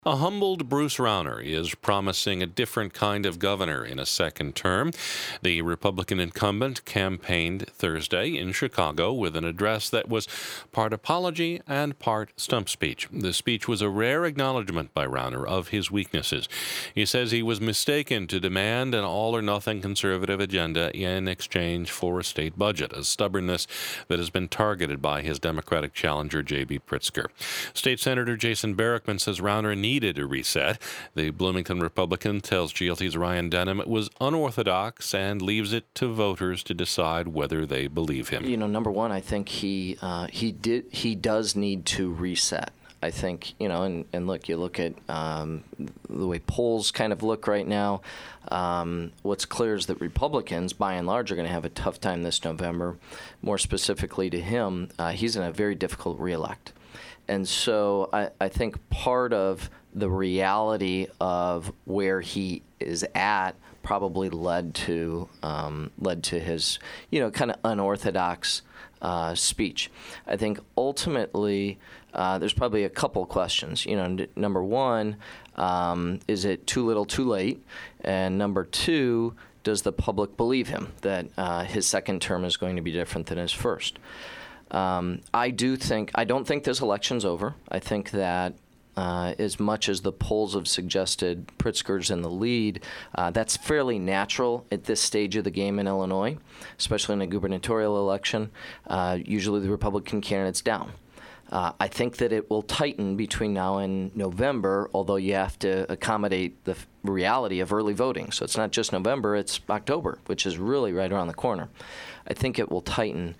A humbled Bruce Rauner is promising a different kind of governor in a second term. The Republican incumbent campaigned Thursday in Chicago with an address that was part apology and part stump speech. The speech was a rare acknowledgement by Rauner of his weaknesses. He says he was mistaken to demand an all-or-nothing conservative agenda in exchange for a state budget, a stubbornness that has been targeted by his Democratic challenger, J.B. Pritzker. State Senator Jason Barackman says Rauner needed a reset. The Bloomington Republican tells GLT's Ryan Denham it was unorthodox and leaves it to voters to decide whether they believe him. You know, number one, I think he does need to reset. I think, and look, you look at the way polls kind of look right now. What's clear is that Republicans, by and large, are going to have a tough time this November. More specifically to him, he's in a very difficult reelect. And so I think part of the reality of where he is at probably led to his, kind of unorthodox speech. I think ultimately there's probably a couple questions. Number one, is it too little, too late? And number two, does the public believe him that his second term is going to be different than his first? I don't think this election's over. I think that as much as the polls have suggested Pritzker's in the lead, that's fairly natural at this stage of the game in Illinois, especially in a gubernatorial election. Usually the Republican candidate's down. I think that it will tighten between now and November, although you have to accommodate the reality of early voting. So it's not just November, it's October, which is really right around the corner. I think it will tighten.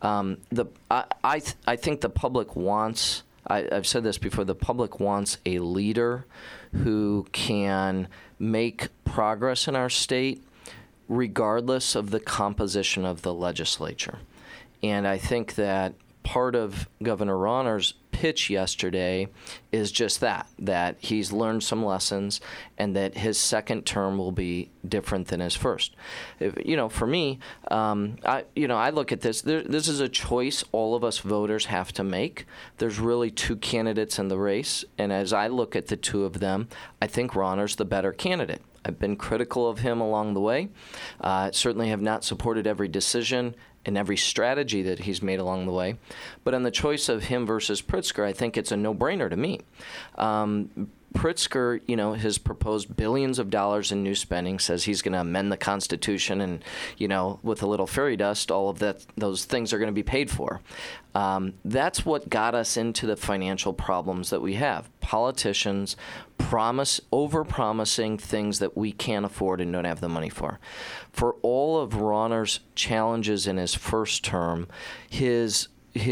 I think the public wants, I've said this before, the public wants a leader who can make progress in our state regardless of the composition of the legislature. And I think that part of Governor Rauner's pitch yesterday is just that he's learned some lessons and that his second term will be different than his first. For me, I look at this. This is a choice all of us voters have to make. There's really two candidates in the race, and as I look at the two of them, I think Rauner's the better candidate. I've been critical of him along the way. Certainly have not supported every decision and every strategy that he's made along the way. But on the choice of him versus Pritzker, I think it's a no-brainer to me. Pritzker, has proposed billions of dollars in new spending, says he's going to amend the Constitution and, with a little fairy dust, all of those things are going to be paid for. That's what got us into the financial problems that we have. Politicians over-promising things that we can't afford and don't have the money for. For all of Rauner's challenges in his first term, his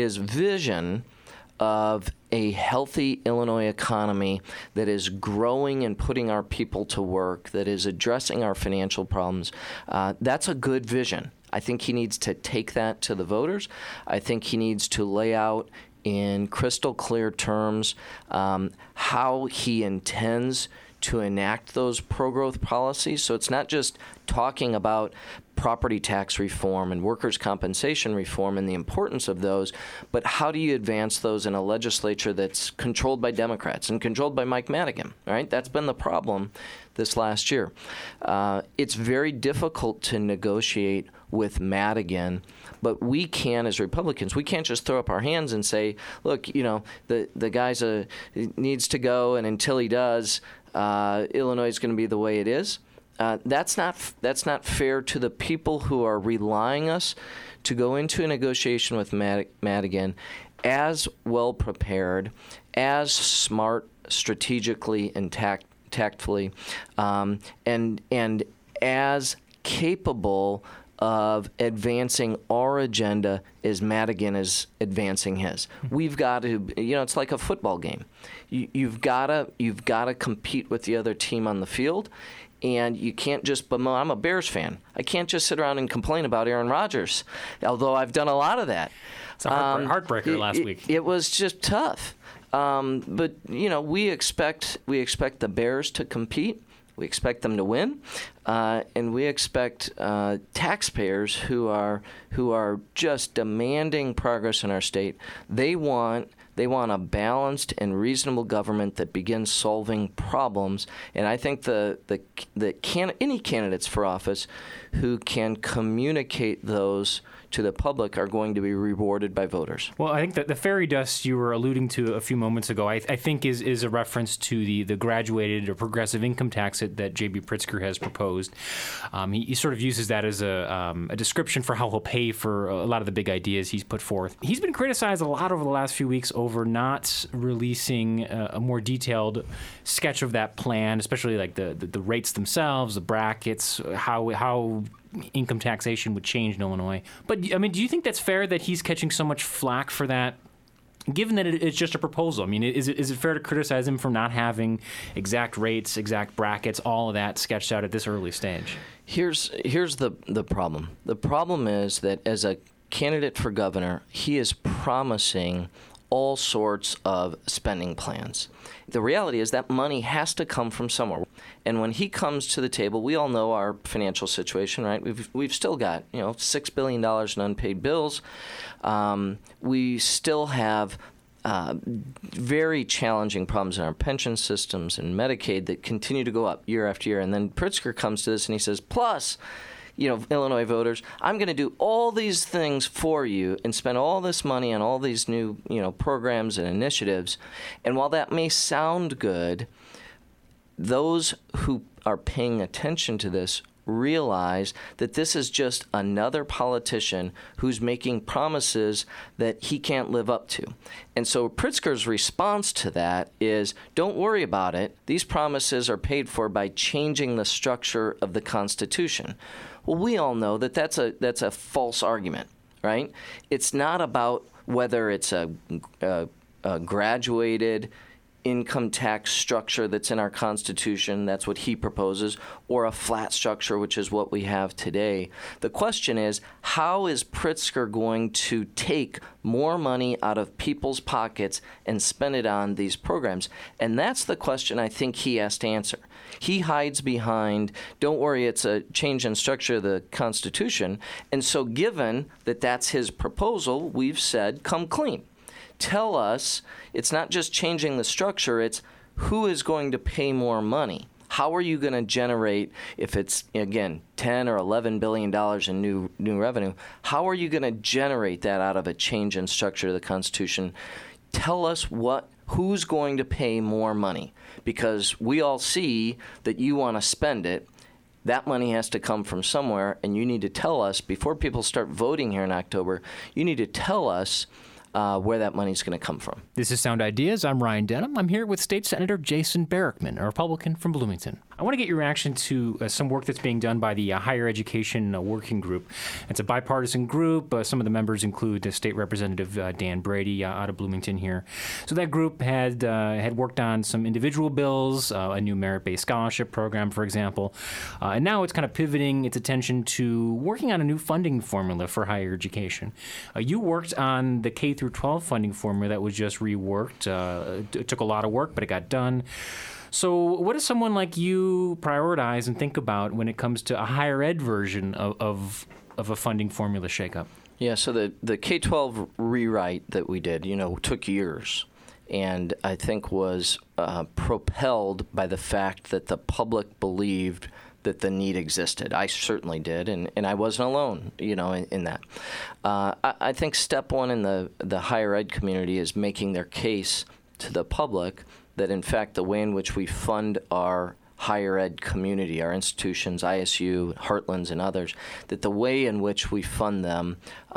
vision of a healthy Illinois economy that is growing and putting our people to work, that is addressing our financial problems, that's a good vision. I think he needs to take that to the voters. I think he needs to lay out in crystal clear terms how he intends to enact those pro-growth policies. So it's not just talking about property tax reform and workers' compensation reform and the importance of those, but how do you advance those in a legislature that's controlled by Democrats and controlled by Mike Madigan, right? That's been the problem this last year. It's very difficult to negotiate with Madigan, but we can, as Republicans, we can't just throw up our hands and say, look, the guy's needs to go, and until he does, Illinois is going to be the way it is. That's not fair to the people who are relying us to go into a negotiation with Madigan as well prepared, as smart strategically and tactfully, and as capable of advancing our agenda as Madigan is advancing his. We've got to, it's like a football game. You've got to compete with the other team on the field, and you can't just bemoan. I'm a Bears fan. I can't just sit around and complain about Aaron Rodgers, although I've done a lot of that. It's a heartbreaker last week. It was just tough. But we expect the Bears to compete. We expect them to win, and we expect taxpayers who are just demanding progress in our state. They want They want a balanced and reasonable government that begins solving problems. And I think any candidates for office who can communicate those to the public are going to be rewarded by voters. Well, I think that the fairy dust you were alluding to a few moments ago, I think is a reference to the graduated or progressive income tax that J.B. Pritzker has proposed. He sort of uses that as a description for how he'll pay for a lot of the big ideas he's put forth. He's been criticized a lot over the last few weeks over not releasing a more detailed sketch of that plan, especially like the rates themselves, the brackets, how income taxation would change in Illinois. But, I mean, do you think that's fair that he's catching so much flack for that, given that it's just a proposal? I mean, is it fair to criticize him for not having exact rates, exact brackets, all of that sketched out at this early stage? Here's the problem. The problem is that as a candidate for governor, he is promising all sorts of spending plans. The reality is that money has to come from somewhere. And when he comes to the table, we all know our financial situation, right? We've still got, $6 billion in unpaid bills. We still have very challenging problems in our pension systems and Medicaid that continue to go up year after year. And then Pritzker comes to this and he says, plus, Illinois voters, I'm going to do all these things for you and spend all this money on all these new, programs and initiatives. And while that may sound good, those who are paying attention to this realize that this is just another politician who's making promises that he can't live up to. And so Pritzker's response to that is, don't worry about it. These promises are paid for by changing the structure of the Constitution. Well, we all know that that's a false argument, right? It's not about whether it's a graduated income tax structure that's in our Constitution, that's what he proposes, or a flat structure, which is what we have today. The question is, how is Pritzker going to take more money out of people's pockets and spend it on these programs? And that's the question I think he has to answer. He hides behind, don't worry, it's a change in structure of the Constitution. And so given that that's his proposal, we've said, come clean. Tell us, it's not just changing the structure, it's who is going to pay more money. How are you going to generate, if it's, again, $10 or $11 billion in new revenue, how are you going to generate that out of a change in structure of the Constitution? Tell us who's going to pay more money, because we all see that you want to spend it. That money has to come from somewhere, and you need to tell us, before people start voting here in October, you need to tell us where that money's going to come from. This is Sound Ideas. I'm Ryan Denham. I'm here with State Senator Jason Barickman, a Republican from Bloomington. I want to get your reaction to some work that's being done by the Higher Education Working Group. It's a bipartisan group. Some of the members include State Representative Dan Brady out of Bloomington here. So that group had worked on some individual bills, a new merit-based scholarship program, for example, and now it's kind of pivoting its attention to working on a new funding formula for higher education. You worked on the K-12 funding formula that was just reworked. It took a lot of work, but it got done. So what does someone like you prioritize and think about when it comes to a higher ed version of a funding formula shakeup? Yeah, so the K-12 rewrite that we did, took years, and I think was propelled by the fact that the public believed that the need existed. I certainly did, and I wasn't alone, in that. I think step one in the higher ed community is making their case to the public that, in fact, the way in which we fund our higher ed community, our institutions, ISU, Heartlands, and others, that the way in which we fund them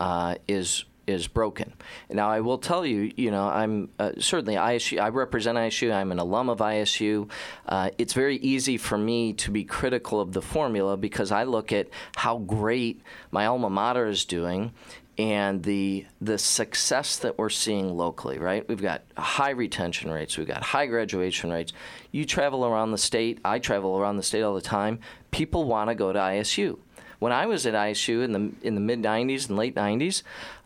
is broken. Now, I will tell you, I'm certainly ISU. I represent ISU. I'm an alum of ISU. It's very easy for me to be critical of the formula because I look at how great my alma mater is doing and the success that we're seeing locally, right? We've got high retention rates. We've got high graduation rates. You travel around the state. I travel around the state all the time. People want to go to ISU. When I was at ISU in the mid-'90s and late '90s,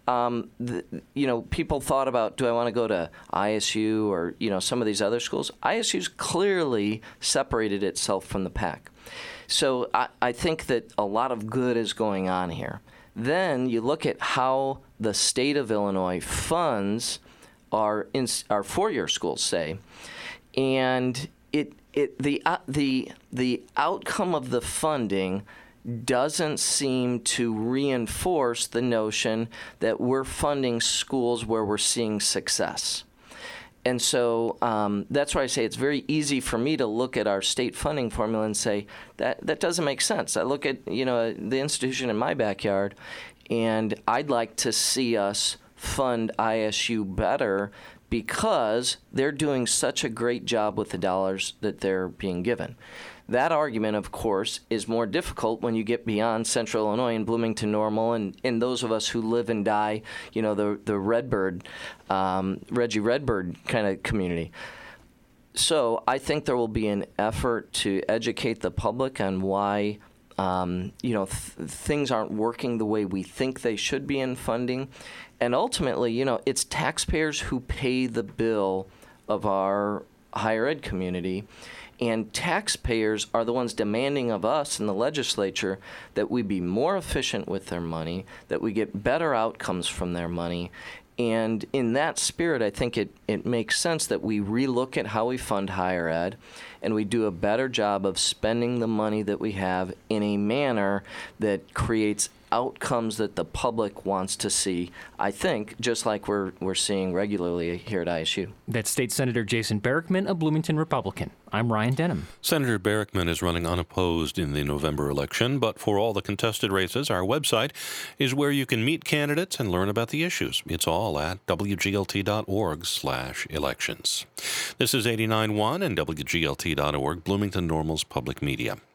people thought about, do I want to go to ISU or, some of these other schools? ISU's clearly separated itself from the pack. So I think that a lot of good is going on here. Then you look at how the state of Illinois funds our four-year schools say, and the outcome of the funding doesn't seem to reinforce the notion that we're funding schools where we're seeing success. And so that's why I say it's very easy for me to look at our state funding formula and say that doesn't make sense. I look at the institution in my backyard, and I'd like to see us fund ISU better because they're doing such a great job with the dollars that they're being given. That argument, of course, is more difficult when you get beyond Central Illinois and Bloomington Normal and those of us who live and die, the Redbird, Reggie Redbird kind of community. So I think there will be an effort to educate the public on why things aren't working the way we think they should be in funding. And ultimately, it's taxpayers who pay the bill of our higher ed community. And taxpayers are the ones demanding of us in the legislature that we be more efficient with their money, that we get better outcomes from their money. And in that spirit, I think it makes sense that we relook at how we fund higher ed and we do a better job of spending the money that we have in a manner that creates outcomes that the public wants to see, I think, just like we're seeing regularly here at ISU. That's State Senator Jason Barackman, a Bloomington Republican. I'm Ryan Denham. Senator Barackman is running unopposed in the November election, but for all the contested races, our website is where you can meet candidates and learn about the issues. It's all at wglt.org/elections. This is 89.1 and WGLT.org, Bloomington Normal's public media.